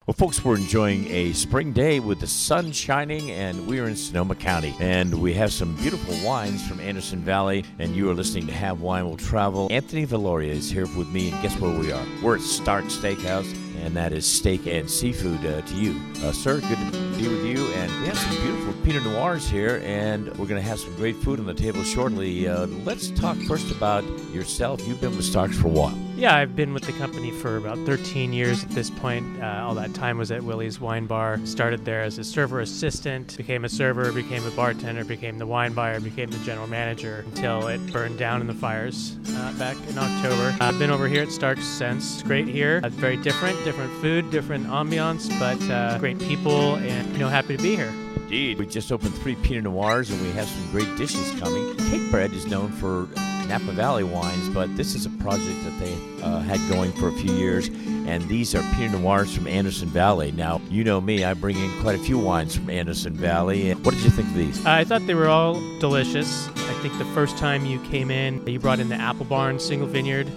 Well, folks, we're enjoying a spring day with the sun shining, and we're in Sonoma County. And we have some beautiful wines from Anderson Valley, and you are listening to Have Wine Will Travel. Anthony Valoria is here with me, and guess where we are? We're at Stark Steakhouse, and that is steak and seafood to you. Sir, good to be with you, and we have some beautiful Pinot Noirs here, and we're going to have some great food on the table shortly. Let's talk first about yourself. You've been with Starks for a while. Yeah, I've been with the company for about 13 years at this point. All that time was at Willie's Wine Bar. Started there as a server assistant, became a server, became a bartender, became the wine buyer, became the general manager until it burned down in the fires back in October. I've been over here at Starks since. It's great here. Very different food, different ambiance, but great people, and happy to be here. Indeed. We just opened 3 Pinot Noirs, and we have some great dishes coming. Cakebread is known for Napa Valley wines, but this is a project that they had going for a few years, and these are Pinot Noirs from Anderson Valley. Now, you know me, I bring in quite a few wines from Anderson Valley. What did you think of these? I thought they were all delicious. I think the first time you came in, you brought in the Apple Barn Single Vineyard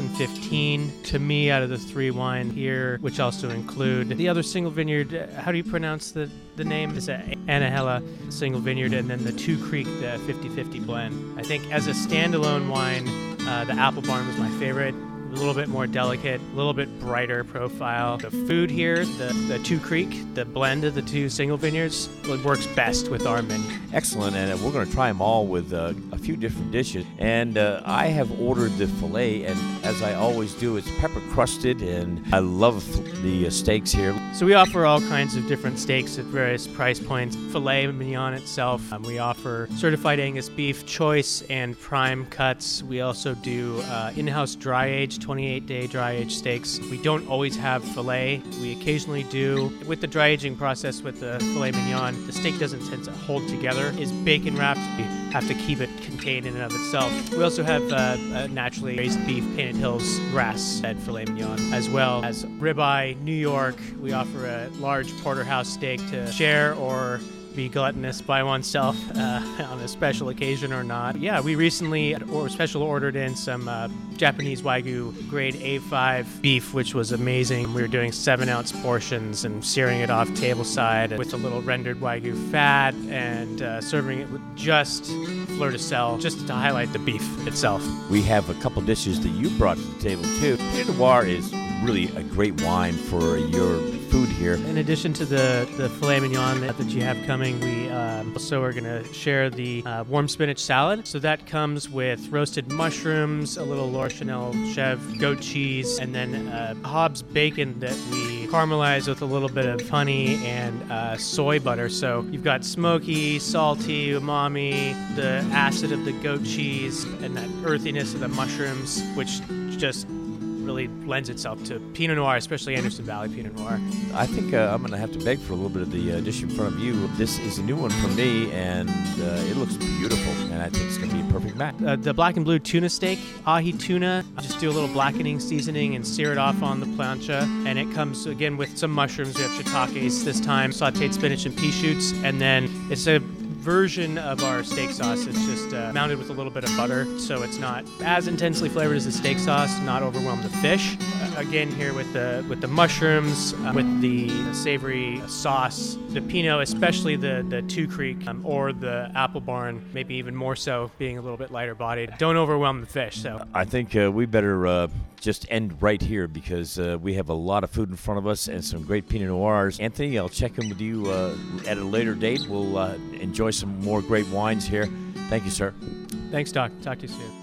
2015. To me, out of the 3 wine here, which also include the other Single Vineyard, how do you pronounce the name? Is it Anahela Single Vineyard, and then the Two Creek, the 50-50 blend. I think as a standalone wine, the Apple Barn was my favorite. A little bit more delicate, a little bit brighter profile. The food here, the Two Creek, the blend of the 2 single vineyards, it works best with our menu. Excellent, and we're going to try them all with a few different dishes. And I have ordered the filet, and as I always do, it's pepper crusted, and I love the steaks here. So we offer all kinds of different steaks at various price points. Filet mignon itself, we offer certified Angus beef, choice, and prime cuts. We also do in-house dry-aged 28-day dry-aged steaks. We don't always have filet. We occasionally do. With the dry aging process with the filet mignon, the steak doesn't tend to hold together. It's bacon wrapped. We have to keep it contained in and of itself. We also have naturally raised beef, Painted Hills grass-fed filet mignon, as well as ribeye, New York. We offer a large porterhouse steak to share or be gluttonous by oneself on a special occasion or not. Yeah, we recently special ordered in some Japanese Wagyu grade A5 beef, which was amazing. We were doing 7-ounce portions and searing it off tableside with a little rendered Wagyu fat and serving it with just fleur de sel, just to highlight the beef itself. We have a couple dishes that you brought to the table too. Pinot Noir is really a great wine for your food here. In addition to the filet mignon that you have coming, we also are going to share the warm spinach salad. So that comes with roasted mushrooms, a little Laura Chanel Chev goat cheese, and then Hobbs bacon that we caramelize with a little bit of honey and soy butter. So you've got smoky, salty, umami, the acid of the goat cheese, and that earthiness of the mushrooms, which just really lends itself to Pinot Noir, especially Anderson Valley Pinot Noir. I think I'm going to have to beg for a little bit of the dish in front of you. This is a new one for me, and it looks beautiful, and I think it's going to be a perfect match. The black and blue tuna steak, ahi tuna. Just do a little blackening seasoning and sear it off on the plancha, and it comes again with some mushrooms. We have shiitakes this time, sauteed spinach and pea shoots, and then it's a version of our steak sauce. It's just mounted with a little bit of butter, so it's not as intensely flavored as the steak sauce, not overwhelm the fish. Again, here with the mushrooms, with the savory sauce, the Pinot, especially the Two Creek or the Apple Barn, maybe even more so, being a little bit lighter bodied. Don't overwhelm the fish. So I think we better just end right here because we have a lot of food in front of us and some great Pinot Noirs. Anthony, I'll check in with you at a later date. We'll enjoy some more great wines here. Thank you, sir. Thanks, Doc. Talk to you soon.